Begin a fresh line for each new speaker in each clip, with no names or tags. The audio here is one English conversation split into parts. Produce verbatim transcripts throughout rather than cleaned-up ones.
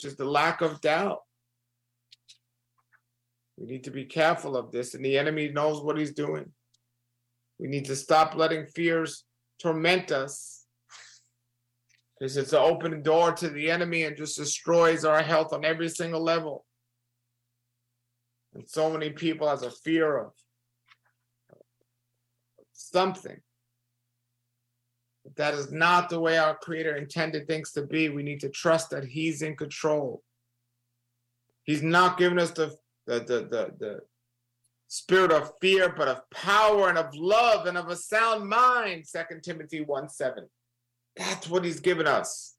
just the lack of doubt. We need to be careful of this, and the enemy knows what he's doing. We need to stop letting fears torment us, because it's an open door to the enemy and just destroys our health on every single level. And so many people has a fear of something. But that is not the way our Creator intended things to be. We need to trust that He's in control. He's not giving us the the the the, the spirit of fear, but of power and of love and of a sound mind. Second Timothy one seven. That's what He's given us.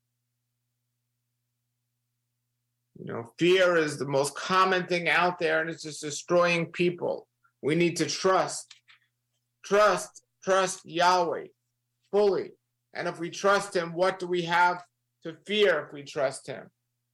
You know, fear is the most common thing out there, and it's just destroying people. We need to trust, trust, trust Yahweh fully. And if we trust Him, what do we have to fear if we trust Him?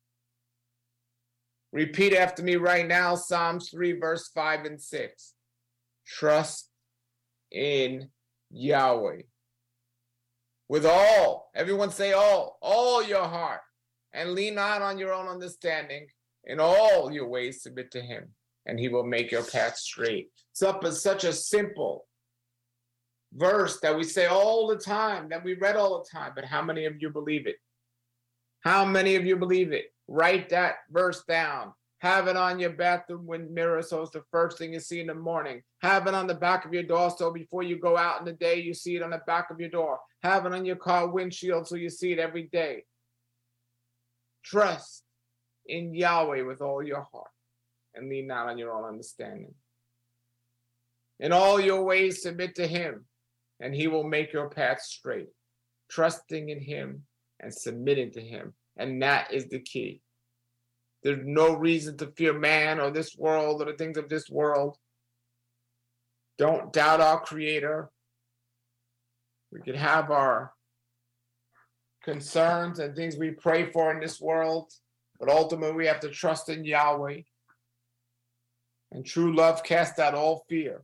Repeat after me right now, Psalms three, verse five and six. Trust in Yahweh. With all, everyone say all, all your heart, and lean not on your own understanding. In all your ways submit to Him, and He will make your path straight. It's such a simple verse that we say all the time, that we read all the time, but how many of you believe it? How many of you believe it? Write that verse down. Have it on your bathroom mirror so it's the first thing you see in the morning. Have it on the back of your door so before you go out in the day, you see it on the back of your door. Have it on your car windshield so you see it every day. Trust in Yahweh with all your heart and lean not on your own understanding. In all your ways submit to Him, and He will make your path straight. Trusting in Him and submitting to Him. And that is the key. There's no reason to fear man or this world or the things of this world. Don't doubt our Creator. We can have our concerns and things we pray for in this world, but ultimately we have to trust in Yahweh. And true love casts out all fear.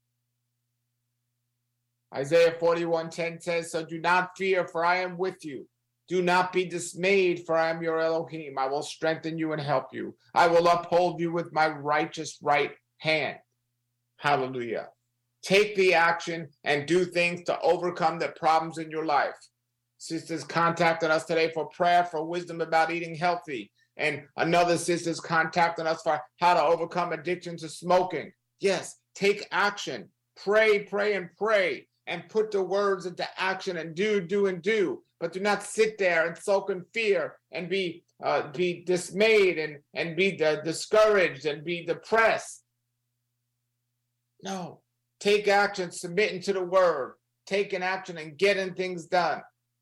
Isaiah forty-one ten says, so do not fear, for I am with you. Do not be dismayed, for I am your Elohim. I will strengthen you and help you. I will uphold you with my righteous right hand. Hallelujah. Take the action and do things to overcome the problems in your life. Sisters contacted us today for prayer, for wisdom about eating healthy. And another sister's contacting us for how to overcome addiction to smoking. Yes, take action. Pray, pray, and pray. And put the words into action and do, do, and do. But do not sit there and sulk in fear and be uh, be dismayed and, and be uh, discouraged and be depressed. No. Take action, submitting to the word. Taking action and getting things done.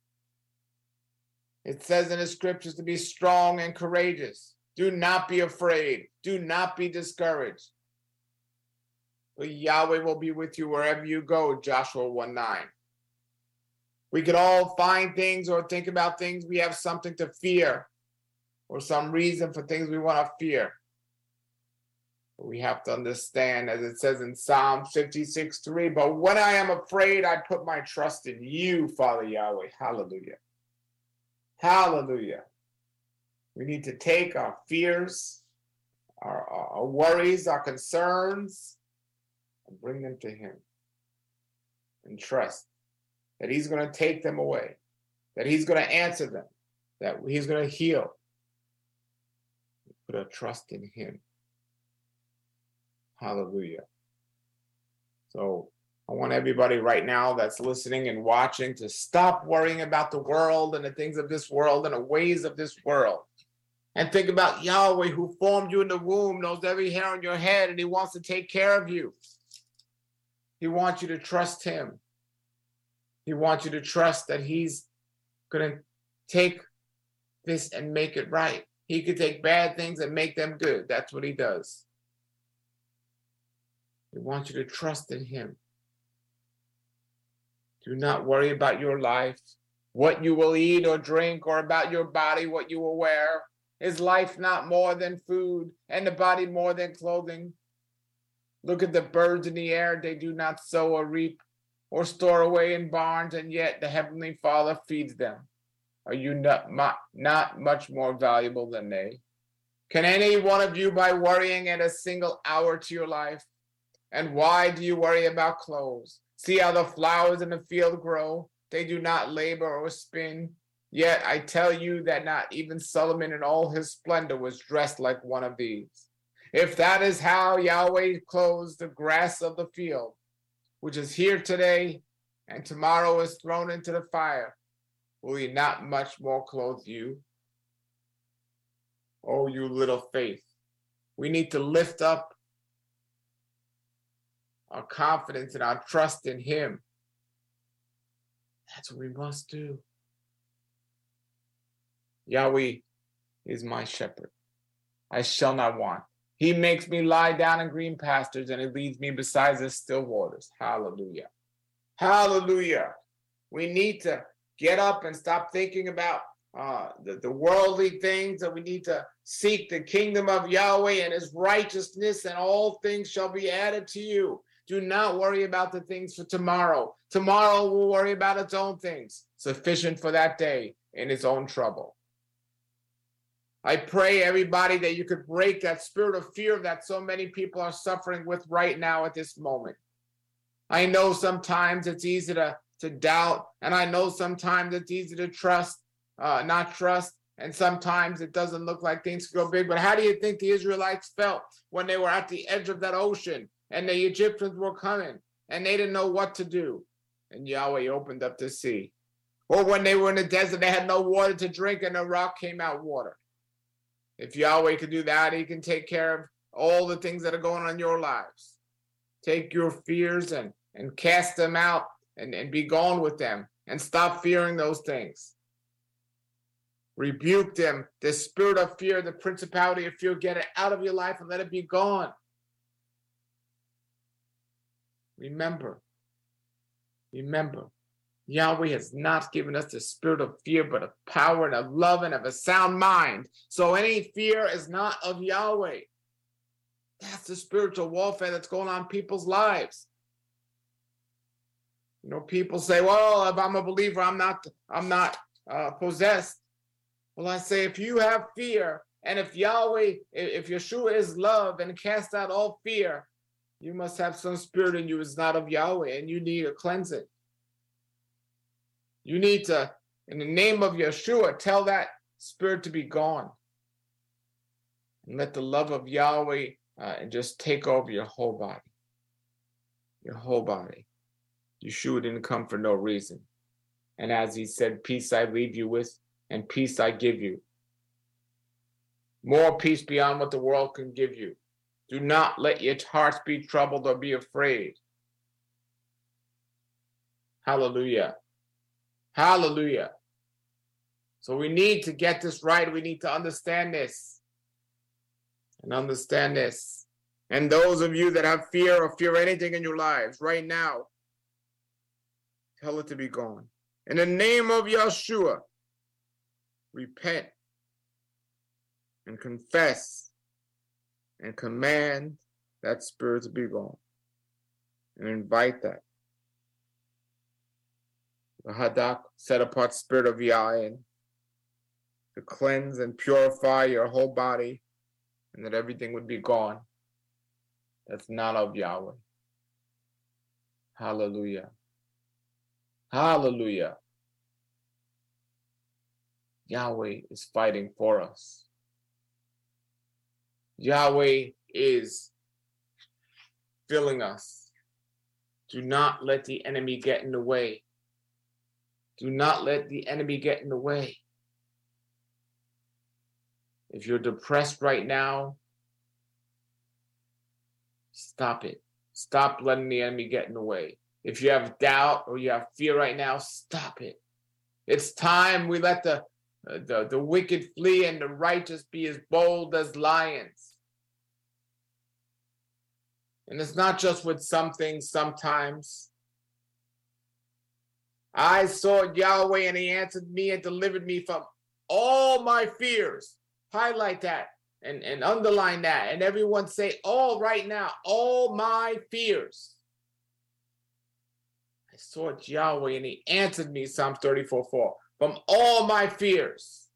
It says in the scriptures to be strong and courageous. Do not be afraid. Do not be discouraged. But Yahweh will be with you wherever you go, Joshua one nine. We could all find things or think about things we have something to fear or some reason for things we want to fear. But we have to understand, as it says in Psalm fifty-six three, but when I am afraid, I put my trust in you, Father Yahweh. Hallelujah. Hallelujah. We need to take our fears, our, our worries, our concerns, and bring them to Him and trust that He's going to take them away, that He's going to answer them, that He's going to heal. Put our trust in Him. Hallelujah. So I want everybody right now that's listening and watching to stop worrying about the world and the things of this world and the ways of this world. And think about Yahweh, who formed you in the womb, knows every hair on your head, and He wants to take care of you. He wants you to trust Him. He wants you to trust that He's going to take this and make it right. He could take bad things and make them good. That's what He does. He wants you to trust in Him. Do not worry about your life, what you will eat or drink, or about your body, what you will wear. Is life not more than food, and the body more than clothing? Look at the birds in the air. They do not sow or reap or store away in barns, and yet the Heavenly Father feeds them. Are you not, not much more valuable than they? Can any one of you, by worrying, add a single hour to your life? And why do you worry about clothes? See how the flowers in the field grow? They do not labor or spin. Yet I tell you that not even Solomon in all his splendor was dressed like one of these. If that is how Yahweh clothes the grass of the field, which is here today and tomorrow is thrown into the fire, will he not much more clothe you? Oh, you little faith. We need to lift up our confidence and our trust in him. That's what we must do. Yahweh is my shepherd. I shall not want. He makes me lie down in green pastures, and he leads me beside the still waters. Hallelujah. Hallelujah. We need to get up and stop thinking about uh, the, the worldly things, and we need to seek the kingdom of Yahweh and his righteousness, and all things shall be added to you. Do not worry about the things for tomorrow. Tomorrow will worry about its own things, sufficient for that day in its own trouble. I pray, everybody, that you could break that spirit of fear that so many people are suffering with right now at this moment. I know sometimes it's easy to, to doubt, and I know sometimes it's easy to trust, uh, not trust, and sometimes it doesn't look like things go big. But how do you think the Israelites felt when they were at the edge of that ocean and the Egyptians were coming and they didn't know what to do? And Yahweh opened up the sea. Or when they were in the desert, they had no water to drink and the rock came out water. If Yahweh can do that, he can take care of all the things that are going on in your lives. Take your fears and, and cast them out and, and be gone with them and stop fearing those things. Rebuke them, the spirit of fear, the principality of fear, get it out of your life and let it be gone. Remember, remember, Yahweh has not given us the spirit of fear, but of power and of love and of a sound mind. So any fear is not of Yahweh. That's the spiritual warfare that's going on in people's lives. You know, people say, well, if I'm a believer, I'm not, I'm not uh, possessed. Well, I say, if you have fear, and if Yahweh, if Yeshua is love and cast out all fear, you must have some spirit in you is not of Yahweh, and you need a cleansing. You need to, in the name of Yeshua, tell that spirit to be gone. And let the love of Yahweh uh, and just take over your whole body. Your whole body. Yeshua didn't come for no reason. And as he said, peace I leave you with, and peace I give you. More peace beyond what the world can give you. Do not let your hearts be troubled or be afraid. Hallelujah. Hallelujah. So we need to get this right. We need to understand this. And understand this. And those of you that have fear or fear anything in your lives right now, tell it to be gone. In the name of Yeshua, repent and confess and command that spirit to be gone. And invite that. The Hadak, set apart spirit of Yahweh, to cleanse and purify your whole body, and that everything would be gone that's not of Yahweh. Hallelujah. Hallelujah. Yahweh is fighting for us. Yahweh is filling us. Do not let the enemy get in the way. Do not let the enemy get in the way. If you're depressed right now, stop it. Stop letting the enemy get in the way. If you have doubt or you have fear right now, stop it. It's time we let the, uh, the, the wicked flee and the righteous be as bold as lions. And it's not just with some things sometimes. I sought Yahweh and he answered me and delivered me from all my fears. Highlight that and, and underline that. And everyone say, all right now, all my fears. I sought Yahweh and he answered me, Psalms thirty-four four. from all my fears.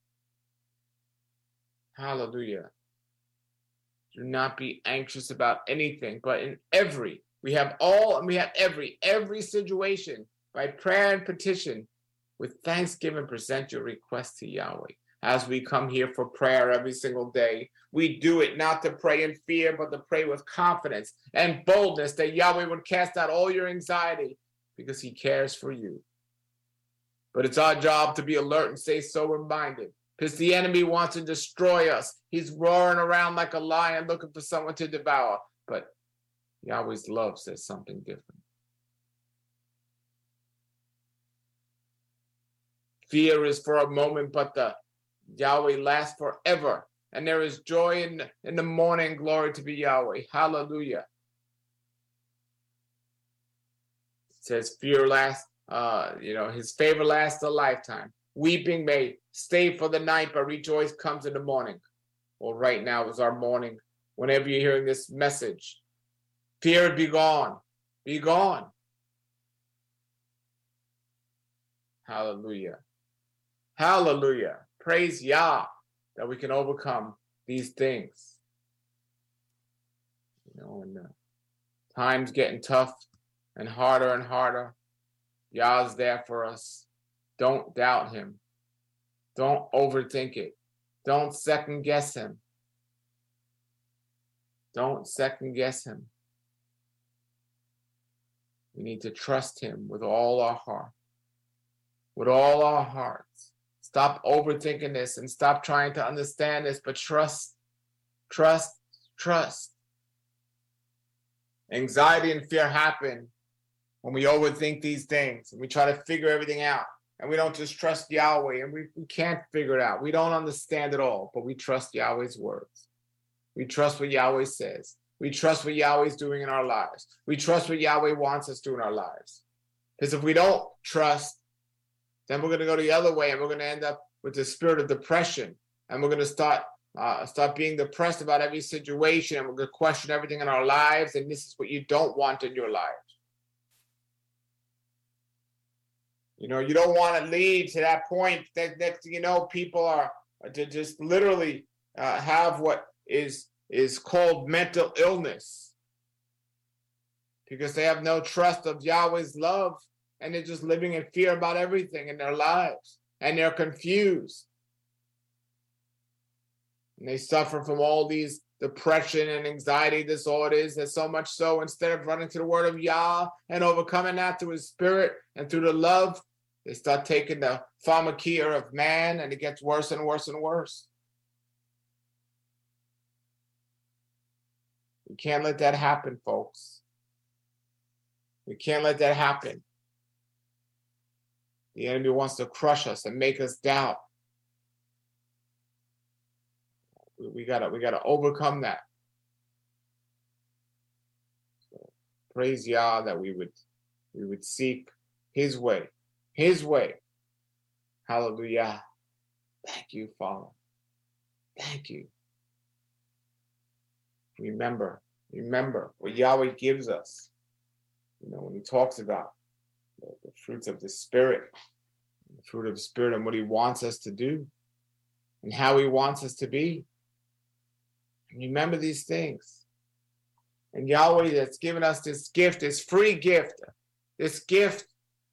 Hallelujah. Do not be anxious about anything, but in every, we have all and we have every, every situation by prayer and petition with thanksgiving, present your request to Yahweh. As we come here for prayer every single day, we do it not to pray in fear, but to pray with confidence and boldness that Yahweh would cast out all your anxiety because he cares for you. But it's our job to be alert and stay sober-minded because the enemy wants to destroy us. He's roaring around like a lion looking for someone to devour. But Yahweh's love says something different. Fear is for a moment, but the Yahweh lasts forever. And there is joy in, in the morning. Glory to be Yahweh. Hallelujah. It says fear lasts, uh, you know, his favor lasts a lifetime. Weeping may stay for the night, but rejoice comes in the morning. Well, right now is our morning. Whenever you're hearing this message, fear be gone. Be gone. Hallelujah. Hallelujah. Praise Yah that we can overcome these things. You know, when the time's getting tough and harder and harder, Yah's there for us. Don't doubt him. Don't overthink it. Don't second guess him. Don't second guess him. We need to trust him with all our heart. With all our hearts. Stop overthinking this and stop trying to understand this, but trust, trust, trust. Anxiety and fear happen when we overthink these things and we try to figure everything out. And we don't just trust Yahweh, and we, we can't figure it out. We don't understand it all, but we trust Yahweh's words. We trust what Yahweh says. We trust what Yahweh's doing in our lives. We trust what Yahweh wants us to do in our lives. Because if we don't trust, then we're going to go the other way, and we're going to end up with the spirit of depression. And we're going to start uh, start being depressed about every situation, and we're going to question everything in our lives, and this is what you don't want in your lives. You know, you don't want to lead to that point that, that you know, people are to just literally uh, have what is is called mental illness because they have no trust of Yahweh's love, and they're just living in fear about everything in their lives, and they're confused. And they suffer from all these depression and anxiety disorders, and so much so, instead of running to the word of Yah and overcoming that through his spirit and through the love, they start taking the pharmakia of man, and it gets worse and worse and worse. We can't let that happen, folks. We can't let that happen. The enemy wants to crush us and make us doubt. We gotta, we gotta overcome that. So, praise Yah that we would, we would seek his way. His way. Hallelujah. Thank you, Father. Thank you. Remember, remember what Yahweh gives us. You know, when he talks about the, the fruits of the Spirit, the fruit of the Spirit and what he wants us to do and how he wants us to be. And remember these things. And Yahweh that's given us this gift, this free gift, this gift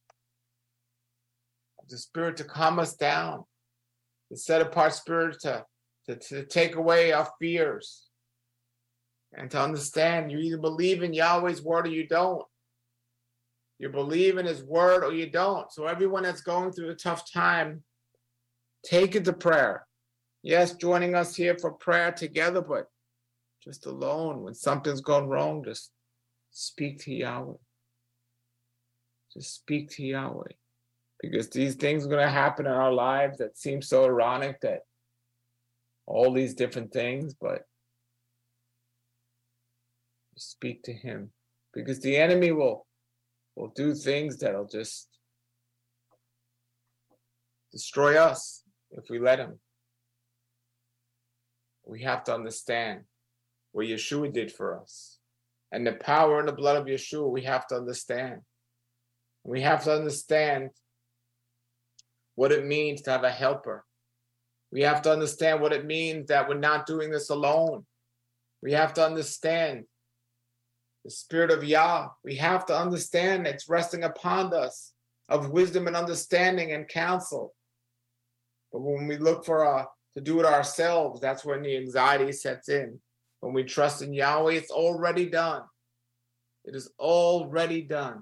the Spirit to calm us down, the set apart Spirit to, to, to take away our fears, and to understand you either believe in Yahweh's word or you don't. You believe in his word or you don't. So everyone that's going through a tough time, take it to prayer. Yes, joining us here for prayer together, but just alone. When something's gone wrong, just speak to Yahweh. Just speak to Yahweh. Because these things are going to happen in our lives that seem so ironic, that all these different things, but speak to him. Because the enemy will, will do things that'll just destroy us if we let him. We have to understand what Yeshua did for us. And the power and the blood of Yeshua, we have to understand. We have to understand what it means to have a helper. We have to understand what it means that we're not doing this alone. We have to understand the Spirit of Yah. We have to understand it's resting upon us of wisdom and understanding and counsel. But when we look for uh, to do it ourselves, that's when the anxiety sets in. When we trust in Yahweh, it's already done. It is already done.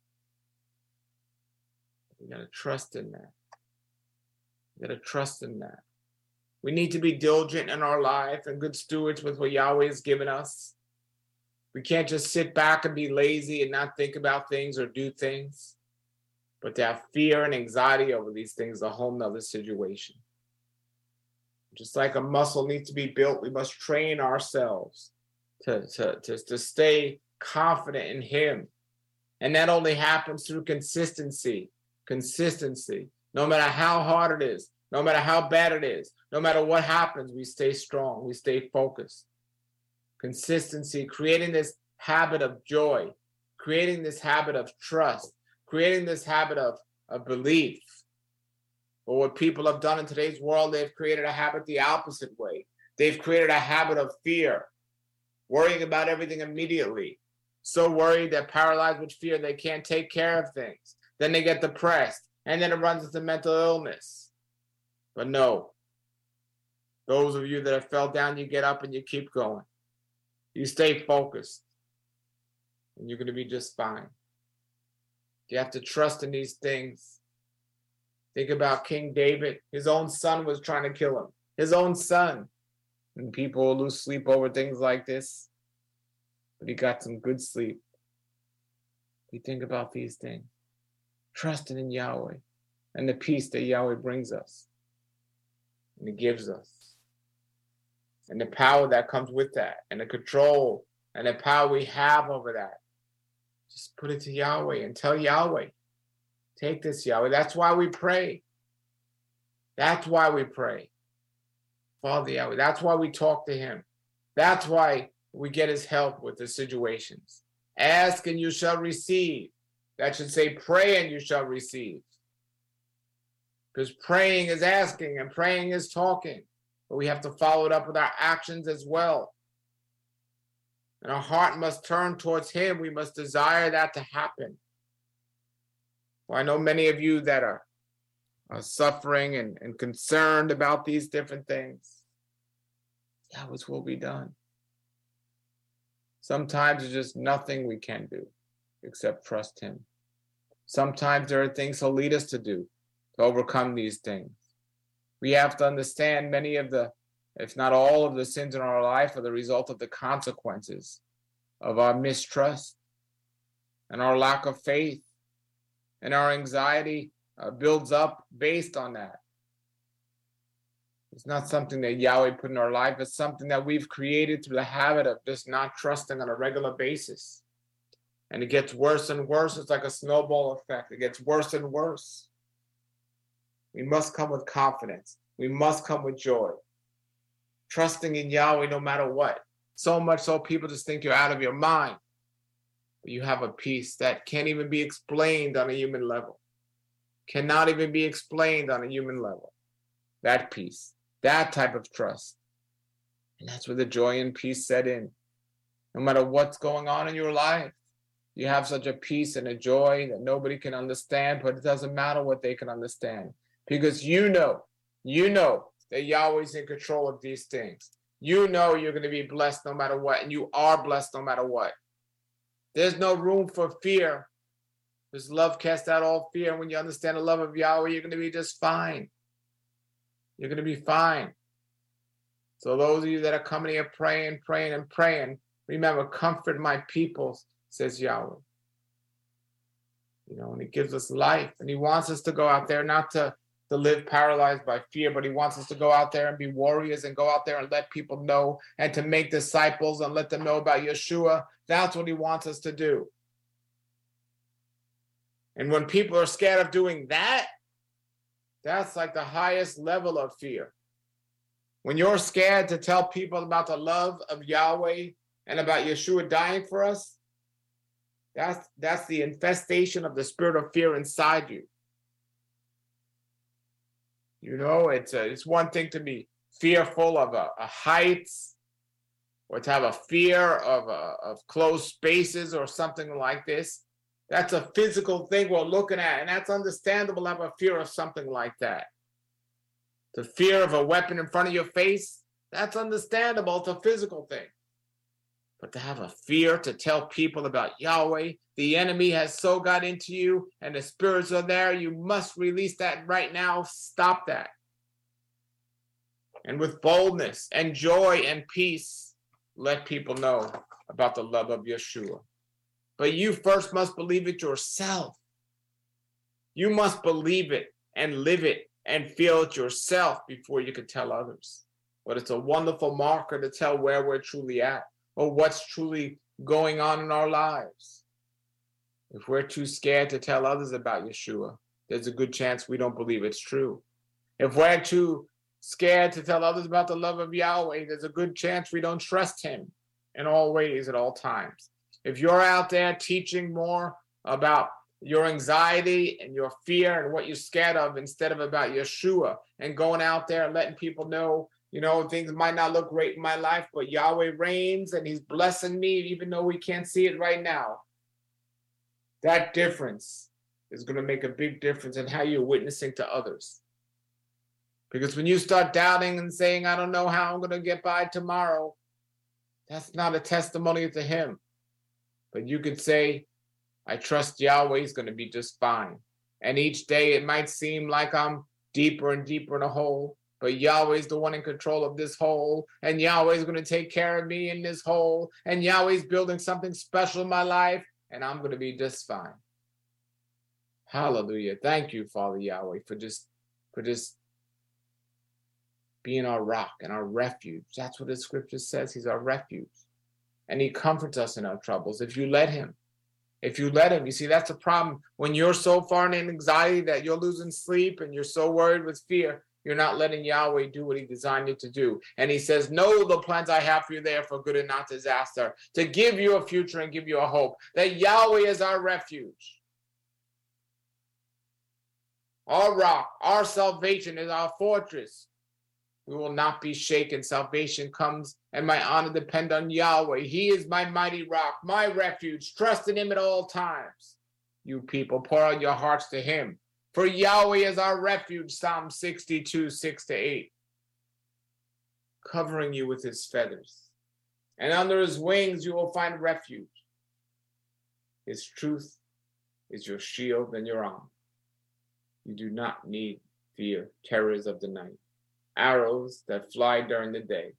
We got to trust in that. We got to trust in that. We need to be diligent in our life and good stewards with what Yahweh has given us. We can't just sit back and be lazy and not think about things or do things, but to have fear and anxiety over these things is a whole nother situation. Just like a muscle needs to be built, we must train ourselves to, to, to, to stay confident in Him. And that only happens through consistency. Consistency. No matter how hard it is, no matter how bad it is, no matter what happens, we stay strong, we stay focused. Consistency, creating this habit of joy, creating this habit of trust, creating this habit of, of belief. But what people have done in today's world, they've created a habit the opposite way. They've created a habit of fear, worrying about everything immediately. So worried, they're paralyzed with fear, they can't take care of things. Then they get depressed, and then it runs into mental illness. But no, those of you that have fell down, you get up and you keep going. You stay focused, and you're going to be just fine. You have to trust in these things. Think about King David. His own son was trying to kill him. His own son. And people lose sleep over things like this. But he got some good sleep. We think about these things. Trusting in Yahweh and the peace that Yahweh brings us and He gives us. And the power that comes with that, and the control and the power we have over that. Just put it to Yahweh and tell Yahweh, take this, Yahweh. That's why we pray. That's why we pray. Father Yahweh. That's why we talk to Him. That's why we get His help with the situations. Ask and you shall receive. That should say pray and you shall receive. Because praying is asking and praying is talking. But we have to follow it up with our actions as well. And our heart must turn towards Him. We must desire that to happen. Well, I know many of you that are, are suffering and, and concerned about these different things. Yahweh's will be done. Sometimes there's just nothing we can do except trust Him. Sometimes there are things He'll lead us to do to overcome these things. We have to understand many of the, if not all of the sins in our life are the result of the consequences of our mistrust and our lack of faith, and our anxiety uh, builds up based on that. It's not something that Yahweh put in our life. It's something that we've created through the habit of just not trusting on a regular basis. And it gets worse and worse. It's like a snowball effect. It gets worse and worse. We must come with confidence. We must come with joy. Trusting in Yahweh no matter what. So much so people just think you're out of your mind. But you have a peace that can't even be explained on a human level. Cannot even be explained on a human level. That peace. That type of trust. And that's where the joy and peace set in. No matter what's going on in your life, you have such a peace and a joy that nobody can understand, but it doesn't matter what they can understand. Because you know, you know that Yahweh's in control of these things. You know you're going to be blessed no matter what, and you are blessed no matter what. There's no room for fear. Because love casts out all fear. And when you understand the love of Yahweh, you're going to be just fine. You're going to be fine. So those of you that are coming here praying, praying, and praying, remember, comfort my people, says Yahweh. You know, and He gives us life. And He wants us to go out there, not to, to live paralyzed by fear, but He wants us to go out there and be warriors and go out there and let people know and to make disciples and let them know about Yeshua. That's what He wants us to do. And when people are scared of doing that, that's like the highest level of fear. When you're scared to tell people about the love of Yahweh and about Yeshua dying for us, that's, that's the infestation of the spirit of fear inside you. You know, it's a, it's one thing to be fearful of a, a heights, or to have a fear of a, of closed spaces or something like this. That's a physical thing we're looking at, and that's understandable to have a fear of something like that. The fear of a weapon in front of your face, that's understandable. It's a physical thing. But to have a fear to tell people about Yahweh, the enemy has so got into you and the spirits are there, you must release that right now. Stop that. And with boldness and joy and peace, let people know about the love of Yeshua. But you first must believe it yourself. You must believe it and live it and feel it yourself before you can tell others. But it's a wonderful marker to tell where we're truly at, or what's truly going on in our lives. If we're too scared to tell others about Yeshua, there's a good chance we don't believe it's true. If we're too scared to tell others about the love of Yahweh, there's a good chance we don't trust him in all ways at all times. If you're out there teaching more about your anxiety and your fear and what you're scared of instead of about Yeshua, and going out there and letting people know, you know, things might not look great in my life, but Yahweh reigns and he's blessing me even though we can't see it right now. That difference is going to make a big difference in how you're witnessing to others. Because when you start doubting and saying, I don't know how I'm going to get by tomorrow, that's not a testimony to him. But you could say, I trust Yahweh is going to be just fine. And each day it might seem like I'm deeper and deeper in a hole, but Yahweh is the one in control of this hole, and Yahweh is going to take care of me in this hole, and Yahweh is building something special in my life, and I'm going to be just fine. Hallelujah. Thank you, Father Yahweh, for just, for just being our rock and our refuge. That's what the scripture says. He's our refuge. And he comforts us in our troubles if you let him. If you let him. You see, that's a problem. When you're so far in anxiety that you're losing sleep and you're so worried with fear, you're not letting Yahweh do what he designed you to do. And he says, know the plans I have for you there for good and not disaster, to give you a future and give you a hope. That Yahweh is our refuge. Our rock, our salvation is our fortress. We will not be shaken. Salvation comes and my honor depend on Yahweh. He is my mighty rock, my refuge. Trust in him at all times. You people, pour out your hearts to him. For Yahweh is our refuge, Psalm sixty-two, six to eight. Covering you with his feathers. And under his wings you will find refuge. His truth is your shield and your arm. You do not need fear terrors of the night, arrows that fly during the day.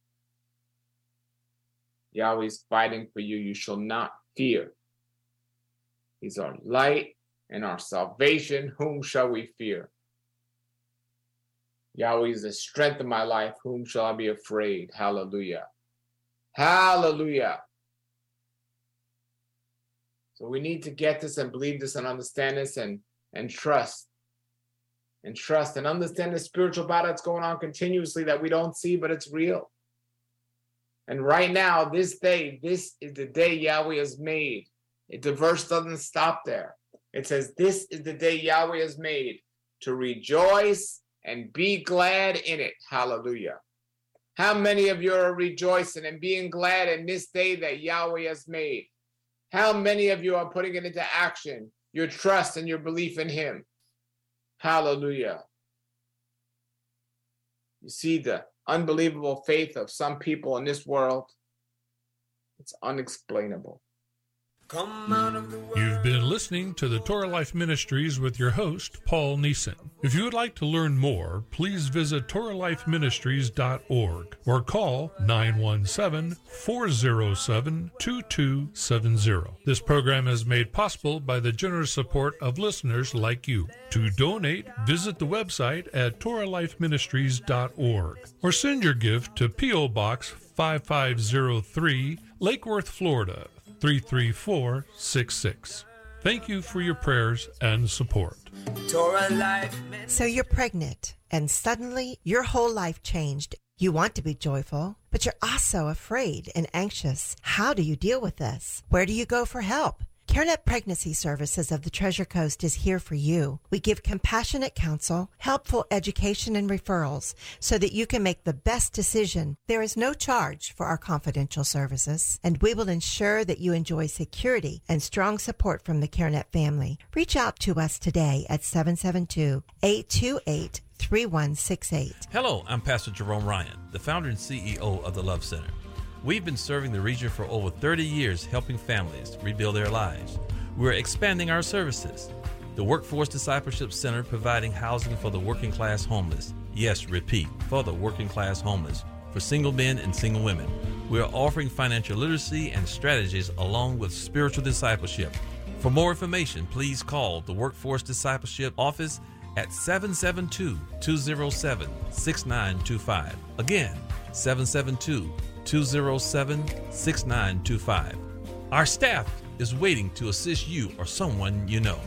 Yahweh is fighting for you. You shall not fear. He's our light and our salvation. Whom shall we fear? Yahweh is the strength of my life. Whom shall I be afraid? Hallelujah. Hallelujah. So we need to get this and believe this and understand this and, and trust. And trust and understand the spiritual battle that's going on continuously that we don't see, but it's real. And right now, this day, this is the day Yahweh has made. It, the verse doesn't stop there. It says, this is the day Yahweh has made, to rejoice and be glad in it. Hallelujah. How many of you are rejoicing and being glad in this day that Yahweh has made? How many of you are putting it into action, your trust and your belief in him? Hallelujah. You see the unbelievable faith of some people in this world. It's unexplainable.
Come out of the world.
You've been listening to the Torah Life Ministries with your host, Paul Neeson. If you would like to learn more, please visit Torah Life Ministries dot org or call nine one seven, four zero seven, two two seven zero. This program is made possible by the generous support of listeners like you. To donate, visit the website at Torah Life Ministries dot org or send your gift to P O Box five five zero three, Lake Worth, Florida, three three four six six. Thank you for your prayers and support.
Torah Life.
So you're pregnant, and suddenly your whole life changed. You want to be joyful, but you're also afraid and anxious. How do you deal with this? Where do you go for help? CareNet Pregnancy Services of the Treasure Coast is here for you. We give compassionate counsel, helpful education, and referrals so that you can make the best decision. There is no charge for our confidential services, and we will ensure that you enjoy security and strong support from the CareNet family. Reach out to us today at seven seven two, eight two eight, three one six eight.
Hello, I'm Pastor Jerome Ryan, the founder and C E O of the Love Center. We've been serving the region for over thirty years, helping families rebuild their lives. We're expanding our services. The Workforce Discipleship Center providing housing for the working class homeless. Yes, repeat, for the working class homeless, for single men and single women. We are offering financial literacy and strategies along with spiritual discipleship. For more information, please call the Workforce Discipleship Office at seven seven two, two zero seven, six nine two five. Again, seven seven two, two zero seven, six nine two five. Our staff is waiting to assist you or someone you know.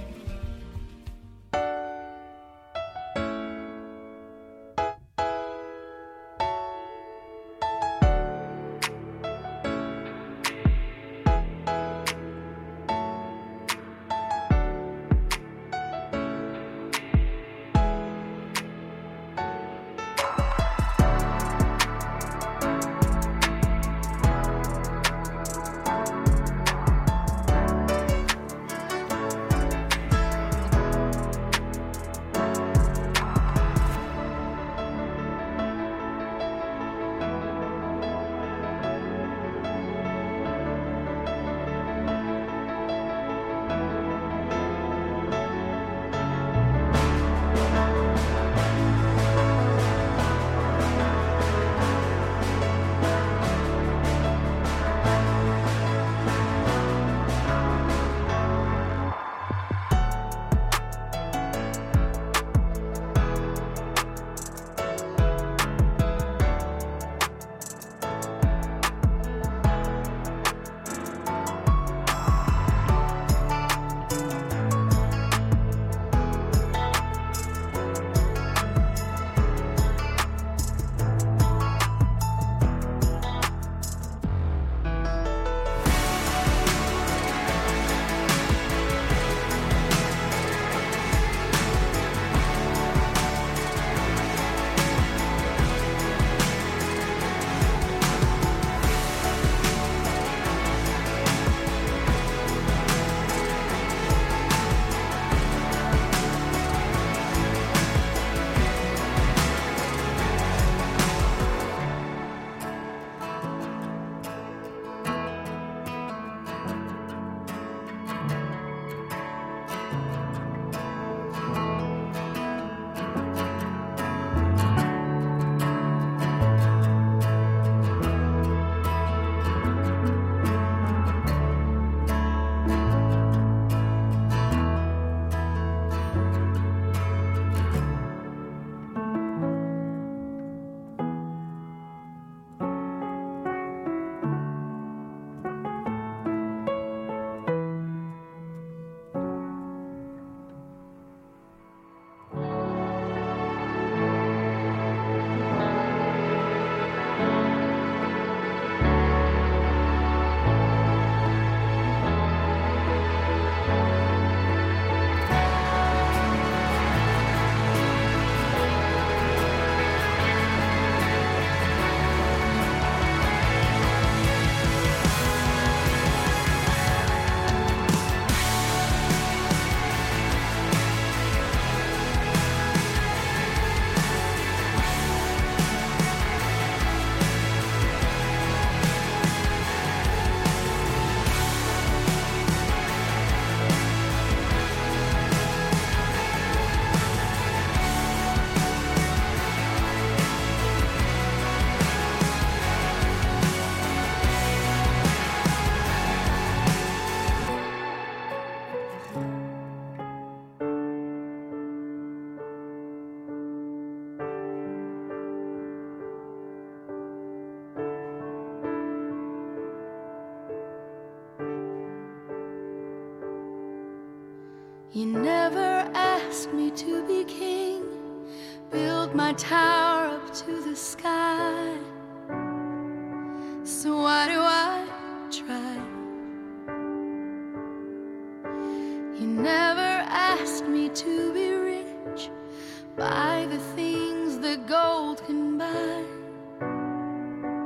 You never asked me to be king, build my tower up to the sky. So